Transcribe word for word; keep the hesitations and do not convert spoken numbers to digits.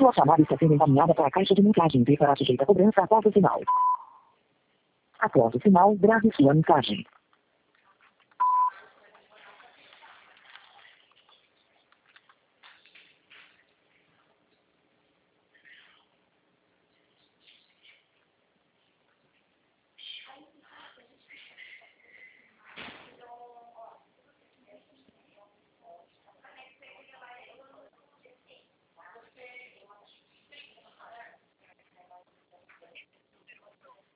Sua chamada está sendo encaminhada para a caixa de mensagem e será sujeita a cobrança após o sinal. Após o sinal, grave sua mensagem.